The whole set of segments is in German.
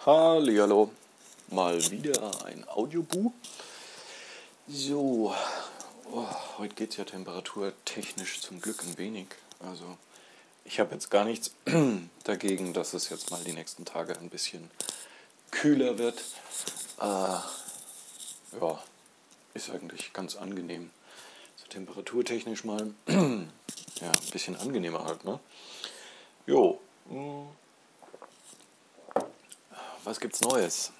Hallihallo, mal wieder ein Audiobu. So, heute geht es ja temperaturtechnisch zum Glück ein wenig. Also ich habe jetzt gar nichts dagegen, dass es jetzt mal die nächsten Tage ein bisschen kühler wird. Ja, ist eigentlich ganz angenehm. So temperaturtechnisch mal ja, ein bisschen angenehmer halt, ne? Jo, was gibt's Neues?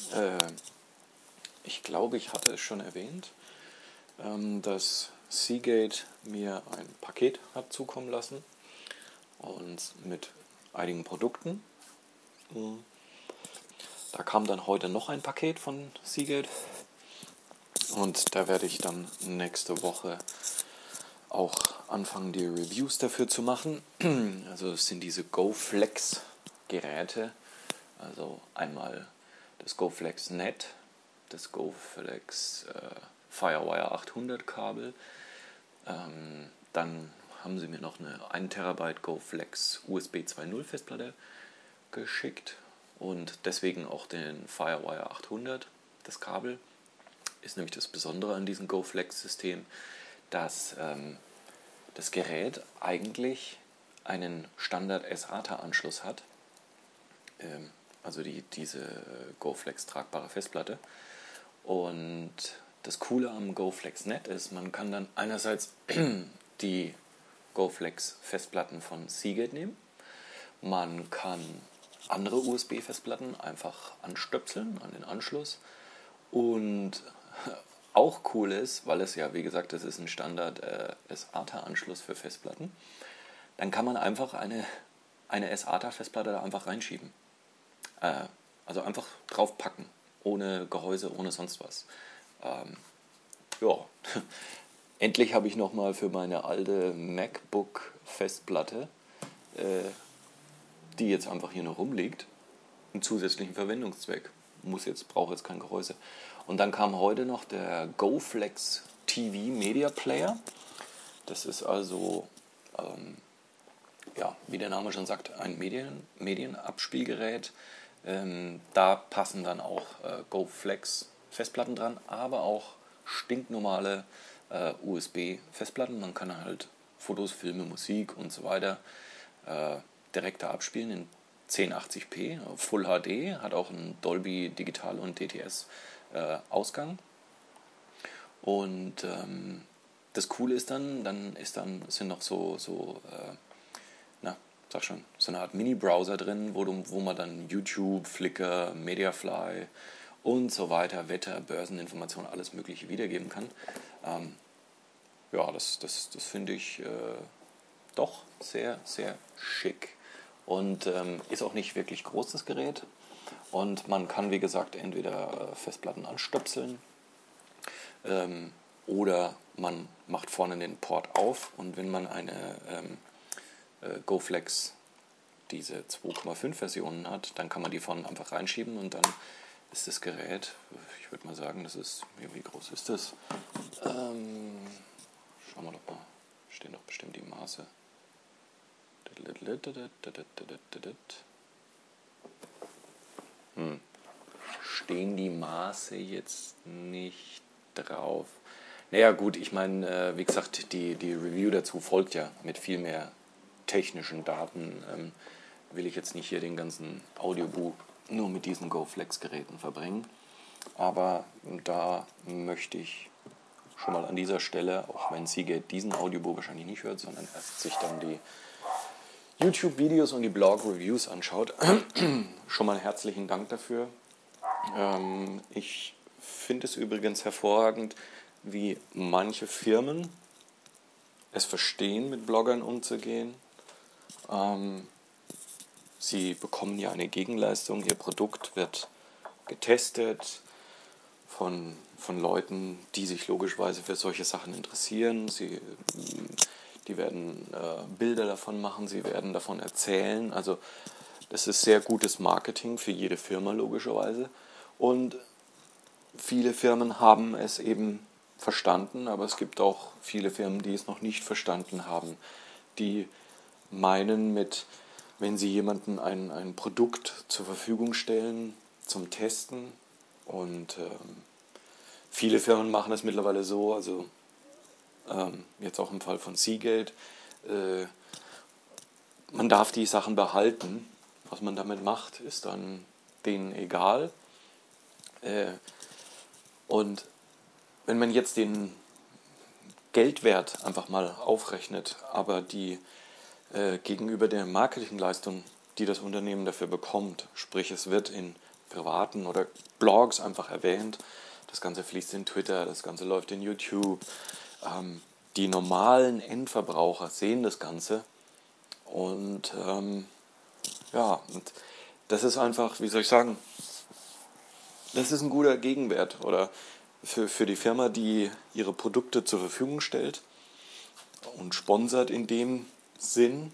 Ich glaube, ich hatte es schon erwähnt, dass Seagate mir ein Paket hat zukommen lassen und mit einigen Produkten. Da kam dann heute noch ein Paket von Seagate und da werde ich dann nächste Woche auch anfangen, die Reviews dafür zu machen. Also es sind diese GoFlex Geräte, also einmal das GoFlex Net, das GoFlex Firewire 800 Kabel. Dann haben sie mir noch eine 1 TB GoFlex USB 2.0 Festplatte geschickt und deswegen auch den Firewire 800. Das Kabel ist nämlich das Besondere an diesem GoFlex-System, dass das Gerät eigentlich einen Standard-SATA-Anschluss hat, also diese GoFlex tragbare Festplatte. Und das Coole am GoFlex Net ist, man kann dann einerseits die GoFlex Festplatten von Seagate nehmen, man kann andere USB-Festplatten einfach anstöpseln an den Anschluss und auch cool ist, weil es ja, wie gesagt, das ist ein Standard SATA-Anschluss für Festplatten, dann kann man einfach eine SATA-Festplatte da einfach reinschieben. Also einfach draufpacken, ohne Gehäuse, ohne sonst was. Ja, endlich habe ich nochmal für meine alte MacBook-Festplatte, die jetzt einfach hier noch rumliegt, einen zusätzlichen Verwendungszweck. Brauche jetzt kein Gehäuse. Und dann kam heute noch der GoFlex TV Media Player. Das ist also, wie der Name schon sagt, ein Medienabspielgerät. Da passen dann auch GoFlex Festplatten dran, aber auch stinknormale USB-Festplatten. Man kann halt Fotos, Filme, Musik und so weiter direkt da abspielen in 1080p, Full HD, hat auch einen Dolby Digital und DTS Ausgang. Und das Coole ist sind noch so eine Art Mini-Browser drin, wo man dann YouTube, Flickr, Mediafly und so weiter, Wetter, Börseninformationen, alles Mögliche wiedergeben kann. Das finde ich doch sehr, sehr schick. Und ist auch nicht wirklich groß, das Gerät. Und man kann, wie gesagt, entweder Festplatten anstöpseln oder man macht vorne den Port auf. Und wenn man eine GoFlex diese 2,5 Versionen hat, dann kann man die vorne einfach reinschieben und dann ist das Gerät, ich würde mal sagen, wie groß ist das? Schauen wir doch mal, stehen doch bestimmt die Maße. Stehen die Maße jetzt nicht drauf? Naja gut, ich meine, wie gesagt, die Review dazu folgt ja mit viel mehr technischen Daten. Will ich jetzt nicht hier den ganzen Audiobook nur mit diesen GoFlex-Geräten verbringen. Aber da möchte ich schon mal an dieser Stelle, auch wenn Seagate diesen Audiobook wahrscheinlich nicht hört, sondern erst sich dann die YouTube-Videos und die Blog-Reviews anschaut, schon mal herzlichen Dank dafür. Ich finde es übrigens hervorragend, wie manche Firmen es verstehen, mit Bloggern umzugehen. Sie bekommen ja eine Gegenleistung, ihr Produkt wird getestet von Leuten, die sich logischerweise für solche Sachen interessieren. Die werden Bilder davon machen, sie werden davon erzählen. Also das ist sehr gutes Marketing für jede Firma logischerweise. Und viele Firmen haben es eben verstanden, aber es gibt auch viele Firmen, die es noch nicht verstanden haben, die meinen mit wenn Sie jemandem ein Produkt zur Verfügung stellen zum Testen. Und viele Firmen machen das mittlerweile so, also jetzt auch im Fall von Seagate, man darf die Sachen behalten. Was man damit macht, ist dann denen egal. Und wenn man jetzt den Geldwert einfach mal aufrechnet, aber die gegenüber der Marketingleistung, die das Unternehmen dafür bekommt, sprich es wird in privaten oder Blogs einfach erwähnt, das Ganze fließt in Twitter, das Ganze läuft in YouTube, die normalen Endverbraucher sehen das Ganze und und das ist einfach, wie soll ich sagen, das ist ein guter Gegenwert oder für die Firma, die ihre Produkte zur Verfügung stellt und sponsert in dem Sinn.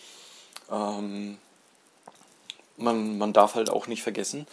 Man darf halt auch nicht vergessen,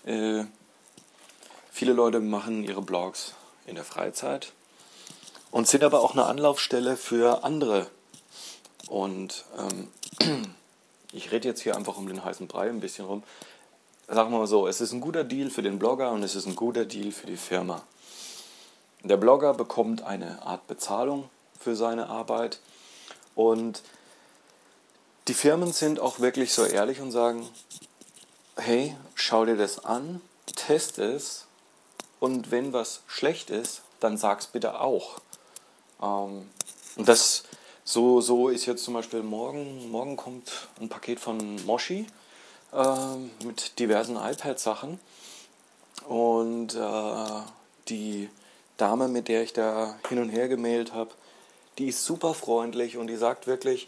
viele Leute machen ihre Blogs in der Freizeit und sind aber auch eine Anlaufstelle für andere. Und ich rede jetzt hier einfach um den heißen Brei ein bisschen rum. Sagen wir mal so, es ist ein guter Deal für den Blogger und es ist ein guter Deal für die Firma. Der Blogger bekommt eine Art Bezahlung für seine Arbeit und die Firmen sind auch wirklich so ehrlich und sagen, hey, schau dir das an, test es und wenn was schlecht ist, dann sag's bitte auch. Und das so ist jetzt zum Beispiel morgen kommt ein Paket von Moshi mit diversen iPad-Sachen und die Dame, mit der ich da hin und her gemailt habe, die ist super freundlich und die sagt wirklich,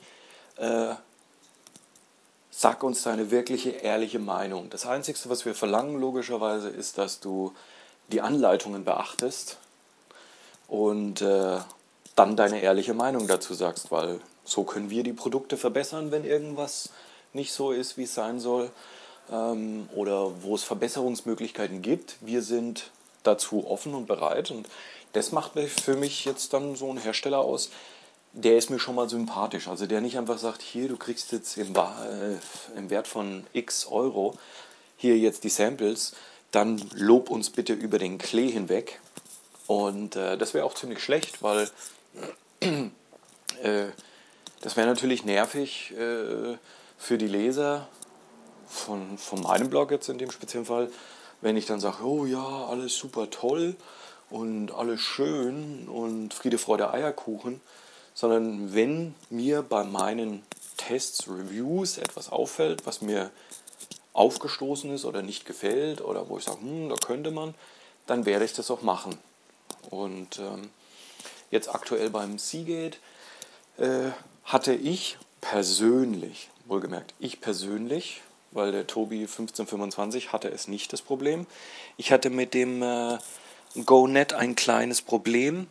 sag uns deine wirkliche, ehrliche Meinung. Das Einzige, was wir verlangen, logischerweise, ist, dass du die Anleitungen beachtest und dann deine ehrliche Meinung dazu sagst, weil so können wir die Produkte verbessern, wenn irgendwas nicht so ist, wie es sein soll, oder wo es Verbesserungsmöglichkeiten gibt. Wir sind dazu offen und bereit und das macht für mich jetzt dann so einen Hersteller aus, der ist mir schon mal sympathisch. Also der nicht einfach sagt, hier, du kriegst jetzt im Wert von x Euro hier jetzt die Samples, dann lob uns bitte über den Klee hinweg. Und das wäre auch ziemlich schlecht, weil das wäre natürlich nervig für die Leser von meinem Blog jetzt in dem speziellen Fall, wenn ich dann sage, oh ja, alles super toll und alles schön und Friede, Freude, Eierkuchen, sondern wenn mir bei meinen Tests, Reviews etwas auffällt, was mir aufgestoßen ist oder nicht gefällt oder wo ich sage, da könnte man, dann werde ich das auch machen. Und jetzt aktuell beim Seagate hatte ich persönlich, wohlgemerkt, weil der Tobi 1525 hatte es nicht das Problem. Ich hatte mit dem GoNet ein kleines Problem,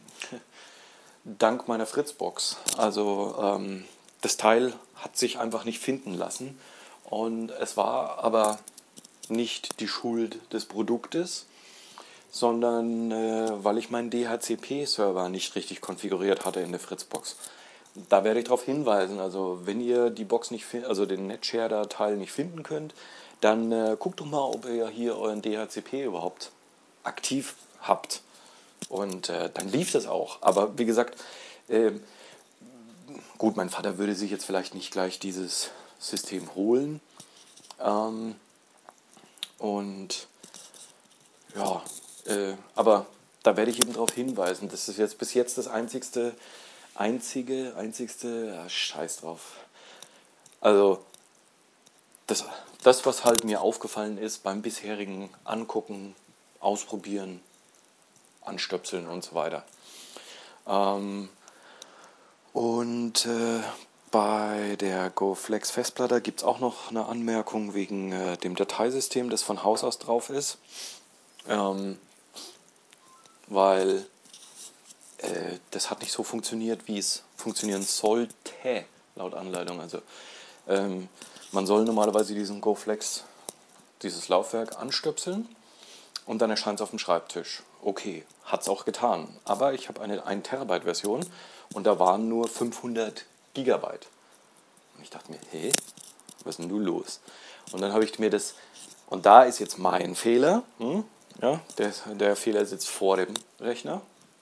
dank meiner Fritzbox. Also das Teil hat sich einfach nicht finden lassen und es war aber nicht die Schuld des Produktes, sondern weil ich meinen DHCP-Server nicht richtig konfiguriert hatte in der Fritzbox. Da werde ich darauf hinweisen, also wenn ihr die Box nicht also den Netshare-Teil nicht finden könnt, dann guckt doch mal, ob ihr hier euren DHCP überhaupt aktiv habt. Und dann lief das auch. Aber wie gesagt, gut, mein Vater würde sich jetzt vielleicht nicht gleich dieses System holen. Und ja, aber da werde ich eben darauf hinweisen. Das ist jetzt bis jetzt das einzigste, ja, scheiß drauf. Also das, was halt mir aufgefallen ist beim bisherigen Angucken, Ausprobieren, Anstöpseln und so weiter. Bei der GoFlex Festplatte gibt es auch noch eine Anmerkung wegen dem Dateisystem, das von Haus aus drauf ist. Weil das hat nicht so funktioniert, wie es funktionieren sollte, laut Anleitung. Also man soll normalerweise diesen GoFlex, dieses Laufwerk anstöpseln und dann erscheint es auf dem Schreibtisch. Okay, hat es auch getan. Aber ich habe eine 1 Terabyte Version und da waren nur 500 Gigabyte. Und ich dachte mir, was ist denn nun los? Und dann habe ich mir das, und da ist jetzt mein Fehler, ja, der Fehler sitzt vor dem Rechner,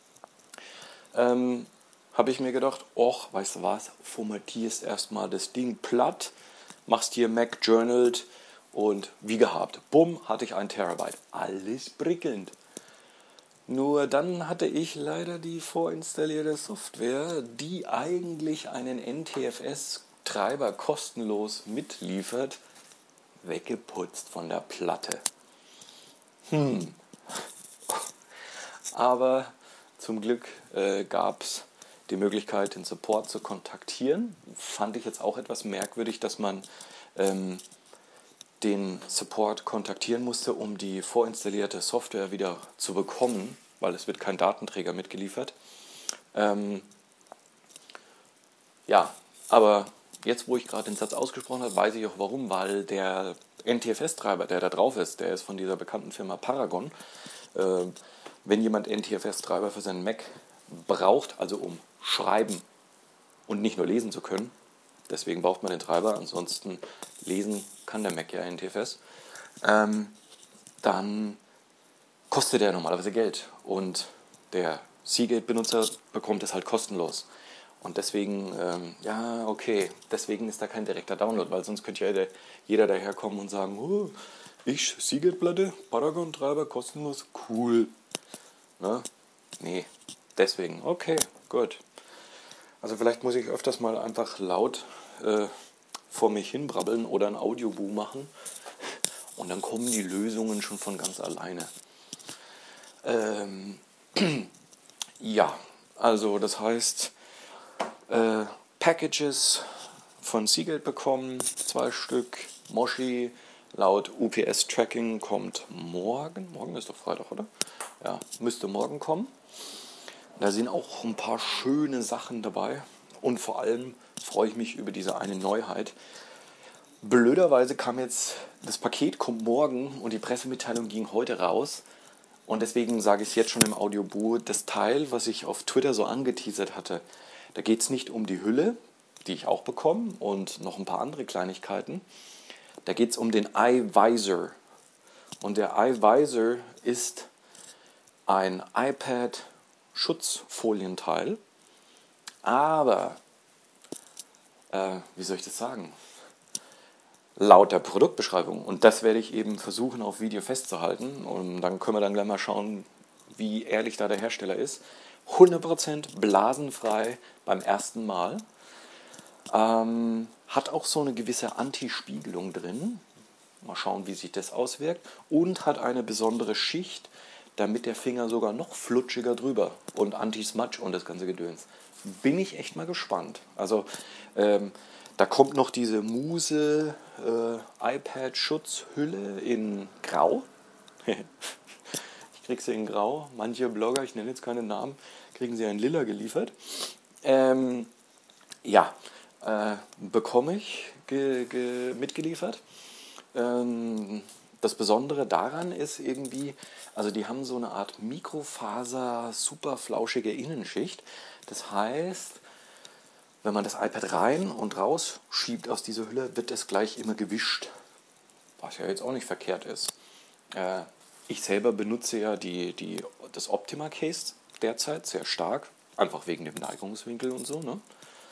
habe ich mir gedacht, och, weißt du was, formatierst erstmal das Ding platt, machst hier Mac Journaled und wie gehabt, bumm, hatte ich 1 Terabyte. Alles prickelnd. Nur dann hatte ich leider die vorinstallierte Software, die eigentlich einen NTFS-Treiber kostenlos mitliefert, weggeputzt von der Platte. Aber zum Glück gab es die Möglichkeit, den Support zu kontaktieren. Fand ich jetzt auch etwas merkwürdig, dass man den Support kontaktieren musste, um die vorinstallierte Software wieder zu bekommen, weil es wird kein Datenträger mitgeliefert. Ja, aber jetzt, wo ich gerade den Satz ausgesprochen habe, weiß ich auch warum, weil der NTFS-Treiber, der da drauf ist, der ist von dieser bekannten Firma Paragon. Wenn jemand NTFS-Treiber für seinen Mac braucht, also um schreiben und nicht nur lesen zu können, deswegen braucht man den Treiber, ansonsten lesen kann der Mac ja NTFS, dann kostet der normalerweise Geld und der Seagate-Benutzer bekommt es halt kostenlos. Und deswegen, deswegen ist da kein direkter Download, weil sonst könnte ja jeder daherkommen und sagen, oh, ich, Seagate-Platte, Paragon-Treiber, kostenlos, cool. Ne? Nee, deswegen, okay, gut. Also vielleicht muss ich öfters mal einfach laut vor mich hinbrabbeln oder ein Audiobuch machen und dann kommen die Lösungen schon von ganz alleine. Ja, also das heißt, Packages von Seagate bekommen, 2 Stück, Moshi, laut UPS-Tracking kommt morgen. Morgen ist doch Freitag, oder? Ja, müsste morgen kommen. Da sind auch ein paar schöne Sachen dabei und vor allem freue ich mich über diese eine Neuheit. Blöderweise kam jetzt, das Paket kommt morgen und die Pressemitteilung ging heute raus und deswegen sage ich es jetzt schon im Audiobuch, das Teil, was ich auf Twitter so angeteasert hatte, da geht es nicht um die Hülle, die ich auch bekomme und noch ein paar andere Kleinigkeiten, da geht es um den iVisor und der iVisor ist ein iPad-Schutzfolienteil, aber, wie soll ich das sagen, laut der Produktbeschreibung, und das werde ich eben versuchen auf Video festzuhalten und dann können wir dann gleich mal schauen, wie ehrlich da der Hersteller ist, 100% blasenfrei beim ersten Mal, hat auch so eine gewisse Anti-Spiegelung drin, mal schauen, wie sich das auswirkt, und hat eine besondere Schicht, damit der Finger sogar noch flutschiger drüber und Anti-Smudge und das ganze Gedöns. Bin ich echt mal gespannt. Also da kommt noch diese Muse iPad-Schutzhülle in Grau. Ich kriege sie in Grau. Manche Blogger, ich nenne jetzt keine Namen, kriegen sie in Lila geliefert. Bekomme ich mitgeliefert. Das Besondere daran ist irgendwie, also die haben so eine Art Mikrofaser, super flauschige Innenschicht. Das heißt, wenn man das iPad rein und raus schiebt aus dieser Hülle, wird es gleich immer gewischt. Was ja jetzt auch nicht verkehrt ist. Ich selber benutze ja das Optima Case derzeit sehr stark, einfach wegen dem Neigungswinkel und so. Ne?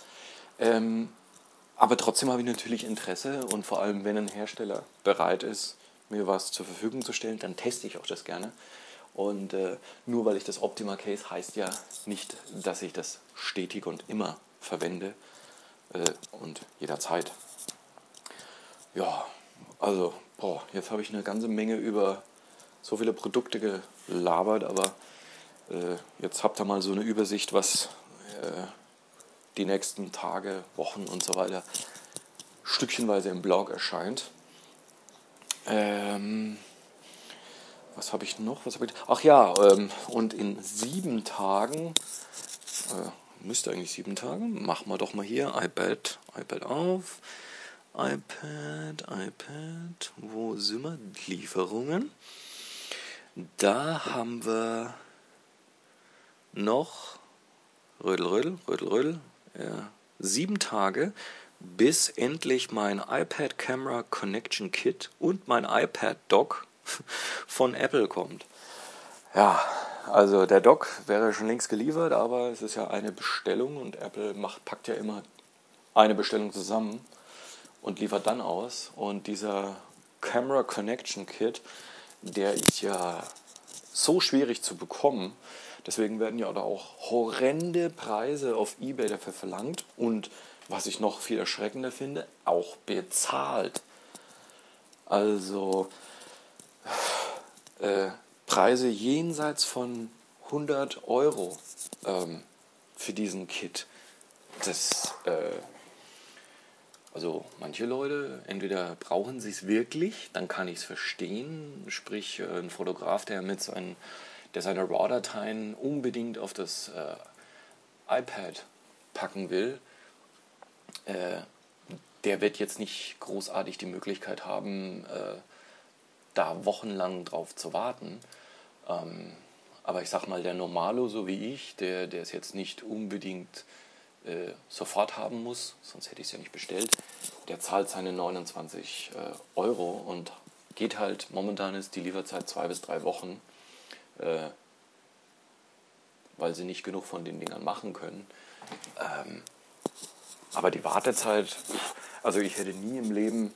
Aber trotzdem habe ich natürlich Interesse und vor allem, wenn ein Hersteller bereit ist, mir was zur Verfügung zu stellen, dann teste ich auch das gerne. Und nur weil ich das Optima Case heißt ja nicht, dass ich das stetig und immer verwende und jederzeit. Ja, also, jetzt habe ich eine ganze Menge über so viele Produkte gelabert, aber jetzt habt ihr mal so eine Übersicht, was die nächsten Tage, Wochen und so weiter stückchenweise im Blog erscheint. Was habe ich noch? Ach ja, und in 7 Tagen, müsste eigentlich 7 Tage, machen wir doch mal hier, iPad auf, iPad, wo sind wir? Lieferungen. Da haben wir noch, Rödel, ja, 7 Tage bis endlich mein iPad Camera Connection Kit und mein iPad Dock von Apple kommt. Ja, also der Dock wäre schon längst geliefert, aber es ist ja eine Bestellung und Apple packt ja immer eine Bestellung zusammen und liefert dann aus. Und dieser Camera Connection Kit, der ist ja so schwierig zu bekommen. Deswegen werden ja auch horrende Preise auf eBay dafür verlangt und, was ich noch viel erschreckender finde, auch bezahlt. Also Preise jenseits von 100 Euro für diesen Kit. Also manche Leute, entweder brauchen sie es wirklich, dann kann ich es verstehen, sprich ein Fotograf, der seine RAW-Dateien unbedingt auf das iPad packen will, der wird jetzt nicht großartig die Möglichkeit haben, da wochenlang drauf zu warten. Aber ich sag mal, der Normalo, so wie ich, der es jetzt nicht unbedingt sofort haben muss, sonst hätte ich es ja nicht bestellt, der zahlt seine 29 Euro und geht halt, momentan ist die Lieferzeit 2 bis 3 Wochen, weil sie nicht genug von den Dingern machen können. Aber die Wartezeit, also ich hätte nie im Leben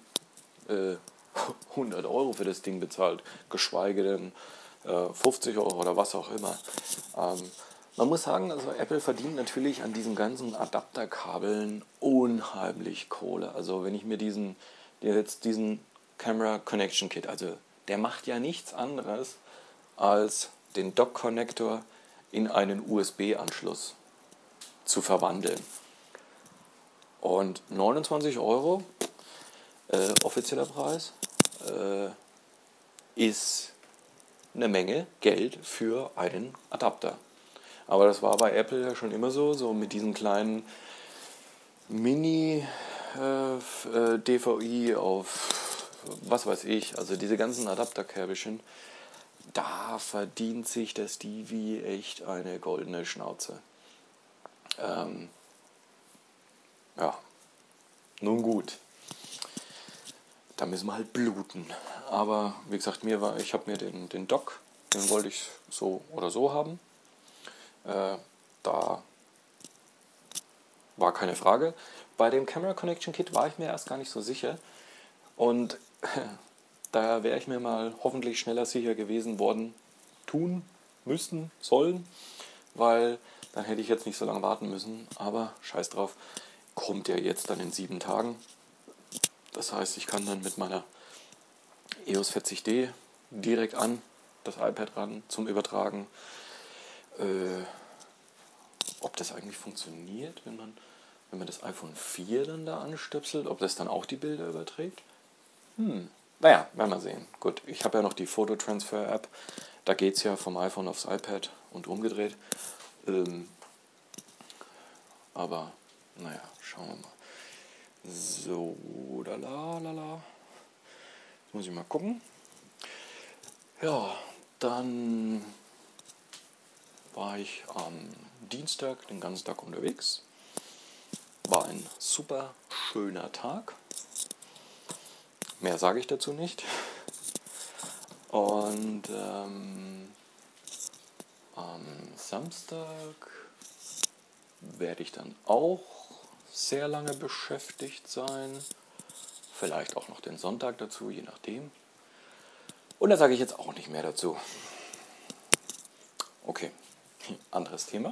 100 Euro für das Ding bezahlt, geschweige denn 50 Euro oder was auch immer. Man muss sagen, also Apple verdient natürlich an diesen ganzen Adapterkabeln unheimlich Kohle. Also wenn ich mir diesen Camera Connection Kit, also der macht ja nichts anderes als den Dock-Connector in einen USB-Anschluss zu verwandeln. Und 29 Euro, offizieller Preis, ist eine Menge Geld für einen Adapter. Aber das war bei Apple ja schon immer so mit diesen kleinen Mini-DVI auf was weiß ich, also diese ganzen Adapterkärbelchen, da verdient sich der Stevie echt eine goldene Schnauze. Ja, nun gut. Da müssen wir halt bluten. Aber wie gesagt, ich habe mir den Dock, den wollte ich so oder so haben. Da war keine Frage. Bei dem Camera Connection Kit war ich mir erst gar nicht so sicher. Und da wäre ich mir mal hoffentlich schneller sicher gewesen worden, tun müssen, sollen, weil dann hätte ich jetzt nicht so lange warten müssen. Aber scheiß drauf, kommt ja jetzt dann in 7 Tagen. Das heißt, ich kann dann mit meiner EOS 40D direkt an das iPad ran zum Übertragen. Ob das eigentlich funktioniert, wenn man das iPhone 4 dann da anstöpselt, ob das dann auch die Bilder überträgt? Naja, werden wir sehen. Gut, ich habe ja noch die Fototransfer-App. Da geht es ja vom iPhone aufs iPad und umgedreht. Aber, naja, schauen wir mal. So, Jetzt muss ich mal gucken. Ja, dann war ich am Dienstag den ganzen Tag unterwegs. War ein super schöner Tag. Mehr sage ich dazu nicht. Und am Samstag werde ich dann auch sehr lange beschäftigt sein. Vielleicht auch noch den Sonntag dazu, je nachdem. Und da sage ich jetzt auch nicht mehr dazu. Okay, anderes Thema.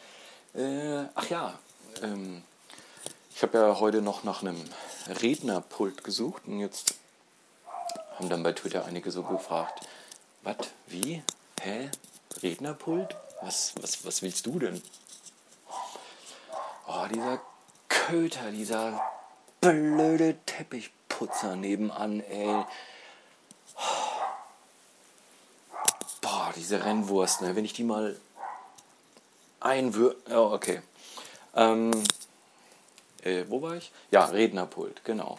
Ich habe ja heute noch nach einem Rednerpult gesucht und jetzt haben dann bei Twitter einige so gefragt, was, wie, Rednerpult? Was willst du denn? Oh, dieser Köter, dieser blöde Teppichputzer nebenan, ey. Boah, diese Rennwurst, ne? Wenn ich die mal Oh, okay. Wo war ich? Ja, Rednerpult, genau.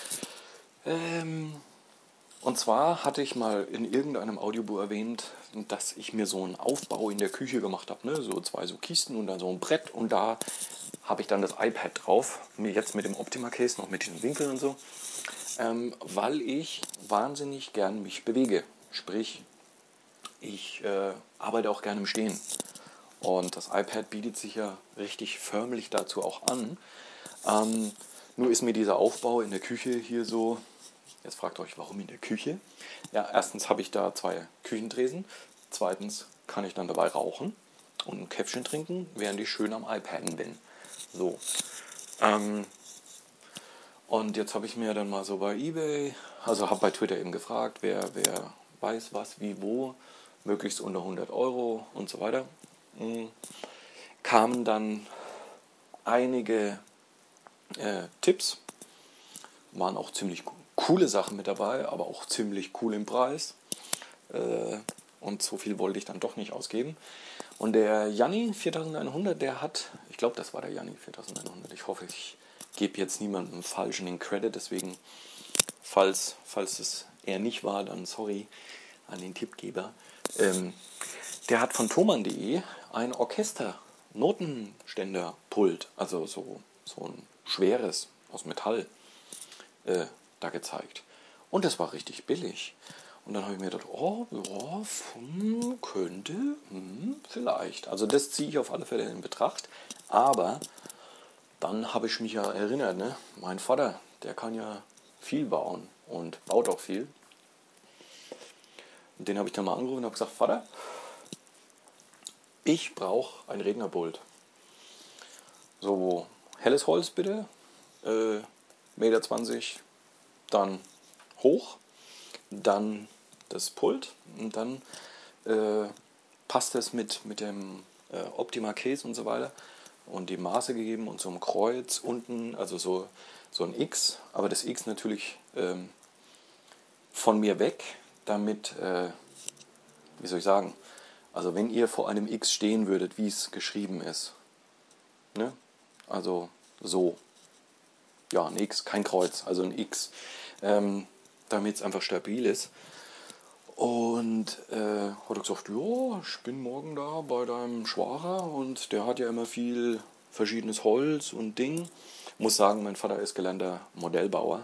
Und zwar hatte ich mal in irgendeinem Audiobuch erwähnt, dass ich mir so einen Aufbau in der Küche gemacht habe, ne? So 2 so Kisten und dann so ein Brett und da habe ich dann das iPad drauf, jetzt mit dem Optima Case, noch mit den Winkeln und so, weil ich wahnsinnig gern mich bewege. Sprich, ich arbeite auch gerne im Stehen. Und das iPad bietet sich ja richtig förmlich dazu auch an. Nur ist mir dieser Aufbau in der Küche hier so, jetzt fragt euch, warum in der Küche? Ja, erstens habe ich da 2 Küchentresen. Zweitens kann ich dann dabei rauchen und ein Käffchen trinken, während ich schön am iPaden bin. So. Und jetzt habe ich mir dann mal so bei eBay, also habe bei Twitter eben gefragt, wer weiß was, wie, wo, möglichst unter 100 Euro und so weiter. Kamen dann einige Tipps, waren auch ziemlich coole Sachen mit dabei, aber auch ziemlich cool im Preis. Und so viel wollte ich dann doch nicht ausgeben. Und der Janni 4100, der hat, ich glaube, das war der Janni 4100, ich hoffe, ich gebe jetzt niemandem falsch in den Credit, deswegen, falls es er nicht war, dann sorry an den Tippgeber. Der hat von thomann.de ein Orchester-Notenständer-Pult, also so ein schweres aus Metall, da gezeigt. Und das war richtig billig. Und dann habe ich mir gedacht, oh, ja, könnte, vielleicht. Also das ziehe ich auf alle Fälle in Betracht. Aber dann habe ich mich ja erinnert, ne? Mein Vater, der kann ja viel bauen und baut auch viel. Und den habe ich dann mal angerufen und habe gesagt, Vater, ich brauche ein Rednerpult. So, helles Holz bitte, 1,20 Meter, dann hoch, dann das Pult und dann passt es mit dem Optima Case und so weiter und die Maße gegeben und so ein Kreuz unten, also so ein X, aber das X natürlich von mir weg, damit, wie soll ich sagen, also wenn ihr vor einem X stehen würdet, wie es geschrieben ist, ne? Also so, ja, ein X, kein Kreuz, also ein X, damit es einfach stabil ist. Und hat er gesagt, ja, ich bin morgen da bei deinem Schwager und der hat ja immer viel verschiedenes Holz und Ding. Muss sagen, mein Vater ist gelernter Modellbauer.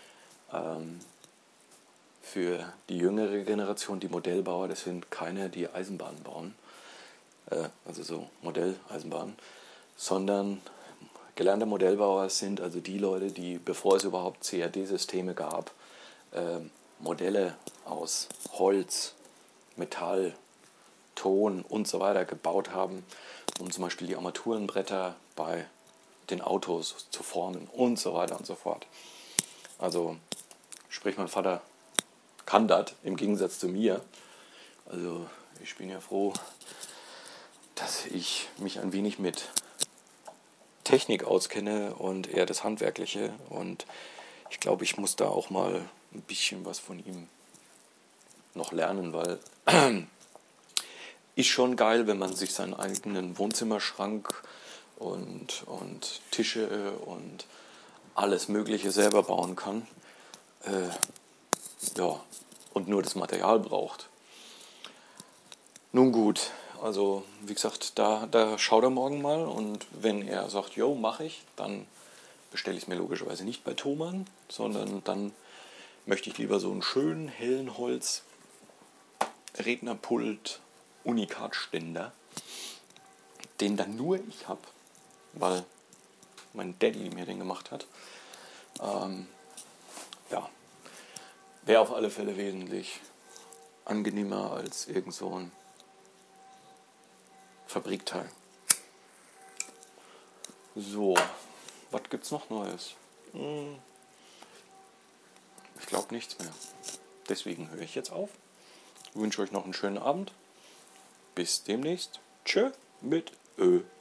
Für die jüngere Generation, die Modellbauer, das sind keine, die Eisenbahnen bauen, also so Modelleisenbahnen, sondern gelernte Modellbauer sind also die Leute, die, bevor es überhaupt CAD-Systeme gab, Modelle aus Holz, Metall, Ton und so weiter gebaut haben, um zum Beispiel die Armaturenbretter bei den Autos zu formen und so weiter und so fort. Also sprich, mein Vater kann das im Gegensatz zu mir. Also ich bin ja froh, dass ich mich ein wenig mit Technik auskenne und eher das Handwerkliche. Und ich glaube, ich muss da auch mal ein bisschen was von ihm noch lernen, weil ist schon geil, wenn man sich seinen eigenen Wohnzimmerschrank und Tische und alles Mögliche selber bauen kann. Ja, und nur das Material braucht. Nun gut, also wie gesagt, da schaut er morgen mal und wenn er sagt, jo, mache ich, dann bestelle ich es mir logischerweise nicht bei Thomann, sondern dann möchte ich lieber so einen schönen, hellen Holz Rednerpult Unikatständer, den dann nur ich habe, weil mein Daddy mir den gemacht hat. Ja, wäre auf alle Fälle wesentlich angenehmer als irgend so ein Fabrikteil. So, was gibt's noch Neues? Ich glaube nichts mehr. Deswegen höre ich jetzt auf. Ich wünsche euch noch einen schönen Abend. Bis demnächst. Tschö mit Ö.